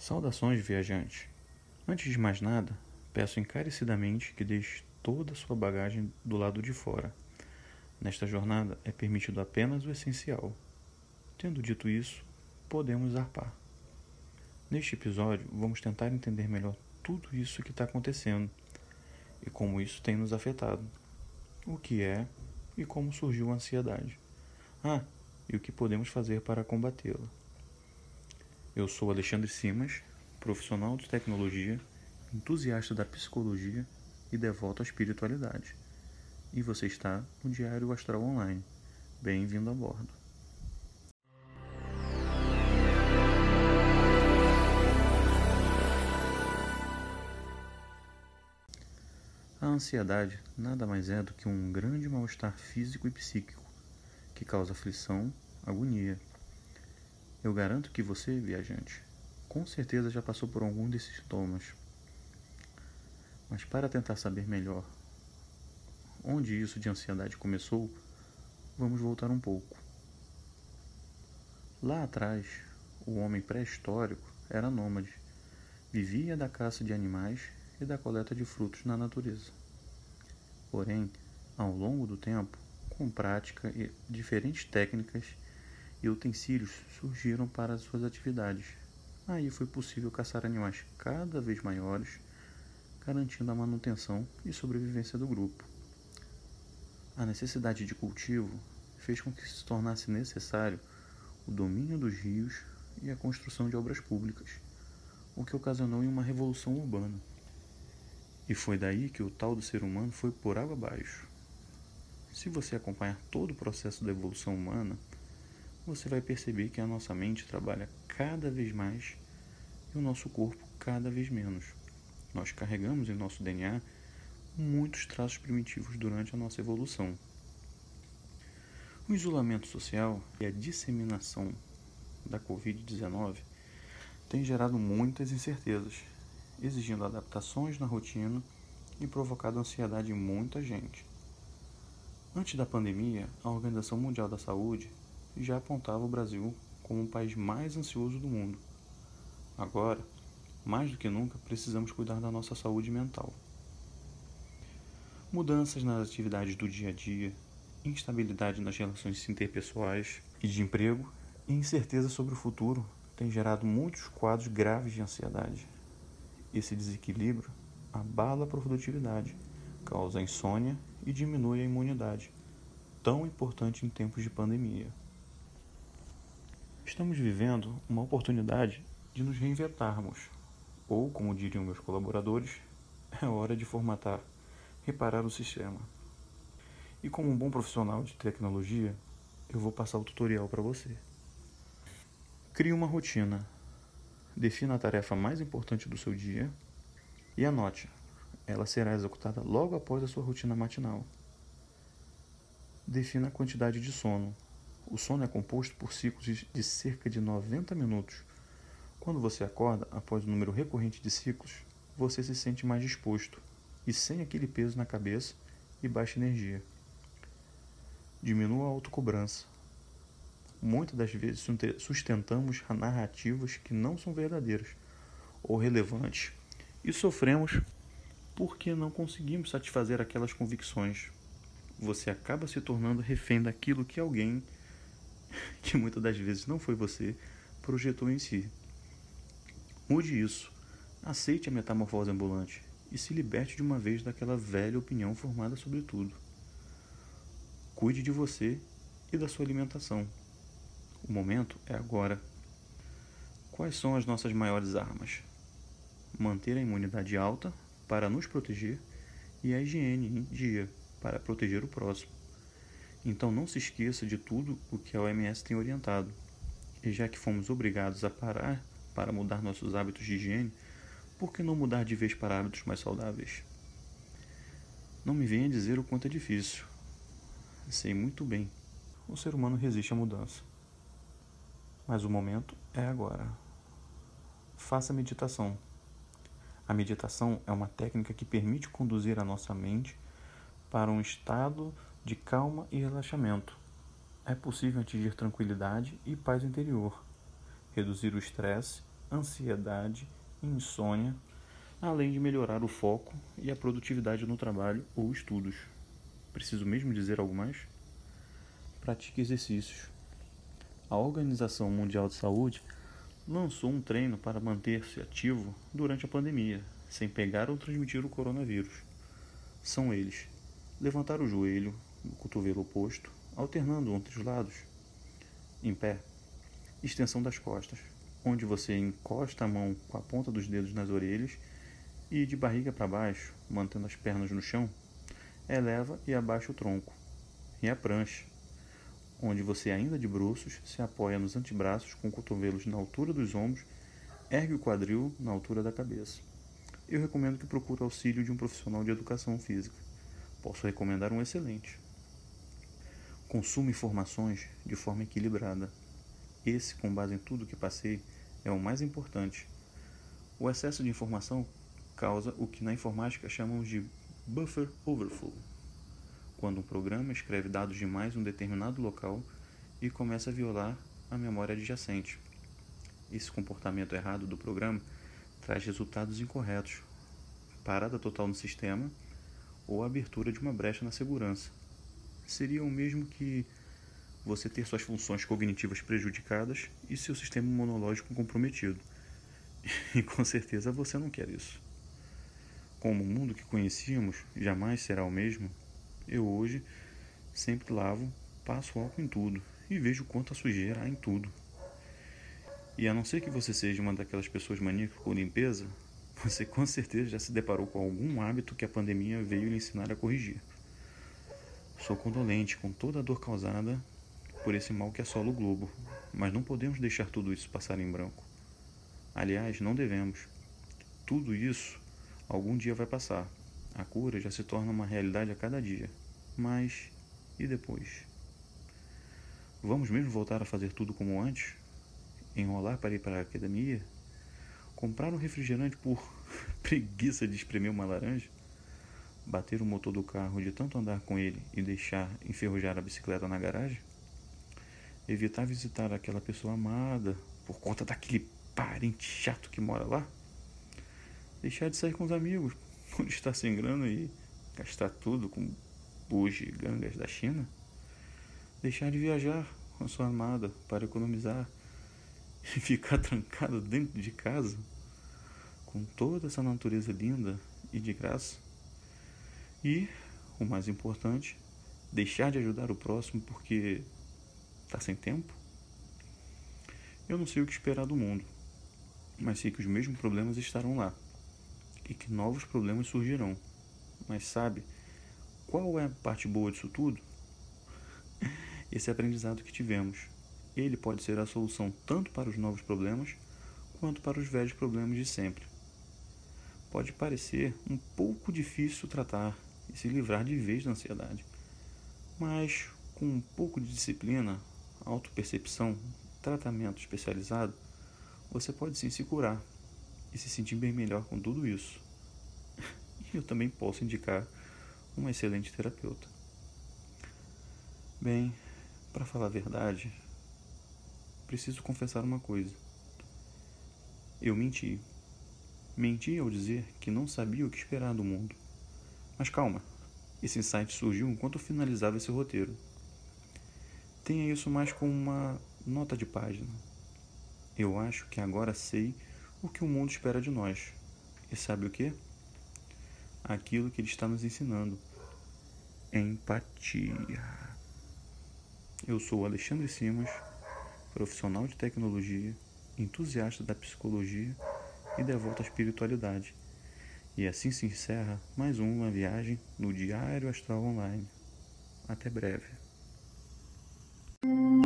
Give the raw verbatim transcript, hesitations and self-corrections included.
Saudações, viajante! Antes de mais nada, peço encarecidamente que deixe toda a sua bagagem do lado de fora. Nesta jornada é permitido apenas o essencial. Tendo dito isso, podemos zarpar. Neste episódio, vamos tentar entender melhor tudo isso que está acontecendo e como isso tem nos afetado, o que é e como surgiu a ansiedade. Ah, e o que podemos fazer para combatê-la. Eu sou Alexandre Simas, profissional de tecnologia, entusiasta da psicologia e devoto à espiritualidade. E você está no Diário Astral Online. Bem-vindo a bordo. A ansiedade nada mais é do que um grande mal-estar físico e psíquico que causa aflição, agonia. Eu garanto que você, viajante, com certeza já passou por algum desses sintomas. Mas para tentar saber melhor onde isso de ansiedade começou, vamos voltar um pouco. Lá atrás, o homem pré-histórico era nômade, vivia da caça de animais e da coleta de frutos na natureza. Porém, ao longo do tempo, com prática e diferentes técnicas e utensílios surgiram para as suas atividades. Aí foi possível caçar animais cada vez maiores, garantindo a manutenção e sobrevivência do grupo. A necessidade de cultivo fez com que se tornasse necessário o domínio dos rios e a construção de obras públicas, o que ocasionou uma revolução urbana. E foi daí que o tal do ser humano foi por água abaixo. Se você acompanhar todo o processo da evolução humana, você vai perceber que a nossa mente trabalha cada vez mais e o nosso corpo cada vez menos. Nós carregamos em nosso D N A muitos traços primitivos durante a nossa evolução. O isolamento social e a disseminação da covid dezenove tem gerado muitas incertezas, exigindo adaptações na rotina e provocado ansiedade em muita gente. Antes da pandemia, a Organização Mundial da Saúde já apontava o Brasil como o país mais ansioso do mundo. Agora, mais do que nunca, precisamos cuidar da nossa saúde mental. Mudanças nas atividades do dia a dia, instabilidade nas relações interpessoais e de emprego e incerteza sobre o futuro têm gerado muitos quadros graves de ansiedade. Esse desequilíbrio abala a produtividade, causa insônia e diminui a imunidade, tão importante em tempos de pandemia. Estamos vivendo uma oportunidade de nos reinventarmos, ou, como diriam meus colaboradores, é hora de formatar, reparar o sistema. E como um bom profissional de tecnologia, eu vou passar o tutorial para você. Crie uma rotina. Defina a tarefa mais importante do seu dia e anote. Ela será executada logo após a sua rotina matinal. Defina a quantidade de sono. O sono é composto por ciclos de cerca de noventa minutos. Quando você acorda após o número recorrente de ciclos, você se sente mais disposto e sem aquele peso na cabeça e baixa energia. Diminua a autocobrança. Muitas das vezes sustentamos narrativas que não são verdadeiras ou relevantes e sofremos porque não conseguimos satisfazer aquelas convicções. Você acaba se tornando refém daquilo que alguém, que muitas das vezes não foi você, projetou em si. Mude isso. Aceite a metamorfose ambulante e se liberte de uma vez daquela velha opinião formada sobre tudo. Cuide de você e da sua alimentação. O momento é agora. Quais são as nossas maiores armas? Manter a imunidade alta para nos proteger e a higiene em dia para proteger o próximo. Então não se esqueça de tudo o que a O M S tem orientado. E já que fomos obrigados a parar para mudar nossos hábitos de higiene, por que não mudar de vez para hábitos mais saudáveis? Não me venha dizer o quanto é difícil. Sei muito bem. O ser humano resiste à mudança. Mas o momento é agora. Faça meditação. A meditação é uma técnica que permite conduzir a nossa mente para um estado de calma e relaxamento. É possível atingir tranquilidade e paz interior, reduzir o estresse, ansiedade e insônia, além de melhorar o foco e a produtividade no trabalho ou estudos. Preciso mesmo dizer algo mais? Pratique exercícios. A Organização Mundial de Saúde lançou um treino para manter-se ativo durante a pandemia, sem pegar ou transmitir o coronavírus. São eles: levantar o joelho, o cotovelo oposto, alternando entre os lados, em pé, extensão das costas, onde você encosta a mão com a ponta dos dedos nas orelhas e, de barriga para baixo, mantendo as pernas no chão, eleva e abaixa o tronco, e a prancha, onde você, ainda de bruços, se apoia nos antebraços com cotovelos na altura dos ombros, ergue o quadril na altura da cabeça. Eu recomendo que procure auxílio de um profissional de educação física. Posso recomendar um excelente. Consuma informações de forma equilibrada. Esse, com base em tudo que passei, é o mais importante. O excesso de informação causa o que na informática chamamos de buffer overflow, quando um programa escreve dados demais em um determinado local e começa a violar a memória adjacente. Esse comportamento errado do programa traz resultados incorretos, parada total no sistema ou abertura de uma brecha na segurança. Seria o mesmo que você ter suas funções cognitivas prejudicadas e seu sistema imunológico comprometido. E com certeza você não quer isso. Como o mundo que conhecíamos jamais será o mesmo, eu hoje sempre lavo, passo álcool em tudo e vejo quanta sujeira há em tudo. E a não ser que você seja uma daquelas pessoas maníacas por limpeza, você com certeza já se deparou com algum hábito que a pandemia veio lhe ensinar a corrigir. Sou condolente com toda a dor causada por esse mal que assola o globo, mas não podemos deixar tudo isso passar em branco. Aliás, não devemos. Tudo isso algum dia vai passar. A cura já se torna uma realidade a cada dia. Mas, e depois? Vamos mesmo voltar a fazer tudo como antes? Enrolar para ir para a academia? Comprar um refrigerante por preguiça de espremer uma laranja? Bater o motor do carro de tanto andar com ele e deixar enferrujar a bicicleta na garagem? Evitar visitar aquela pessoa amada por conta daquele parente chato que mora lá? Deixar de sair com os amigos por estar sem grana e gastar tudo com bugie e gangas da China? Deixar de viajar com a sua amada para economizar e ficar trancado dentro de casa com toda essa natureza linda e de graça? E, o mais importante, deixar de ajudar o próximo porque está sem tempo? Eu não sei o que esperar do mundo, mas sei que os mesmos problemas estarão lá e que novos problemas surgirão. Mas sabe qual é a parte boa disso tudo? Esse aprendizado que tivemos. Ele pode ser a solução tanto para os novos problemas quanto para os velhos problemas de sempre. Pode parecer um pouco difícil tratar e se livrar de vez da ansiedade, mas com um pouco de disciplina, autopercepção, tratamento especializado, você pode sim se curar e se sentir bem melhor com tudo isso. E eu também posso indicar uma excelente terapeuta. Bem, para falar a verdade, preciso confessar uma coisa. Eu menti. Menti ao dizer que não sabia o que esperar do mundo. Mas calma, esse insight surgiu enquanto eu finalizava esse roteiro. Tenha isso mais como uma nota de página. Eu acho que agora sei o que o mundo espera de nós. E sabe o quê? Aquilo que ele está nos ensinando. Empatia. Eu sou Alexandre Simas, profissional de tecnologia, entusiasta da psicologia e devoto à espiritualidade. E assim se encerra mais uma viagem no Diário Astral Online. Até breve.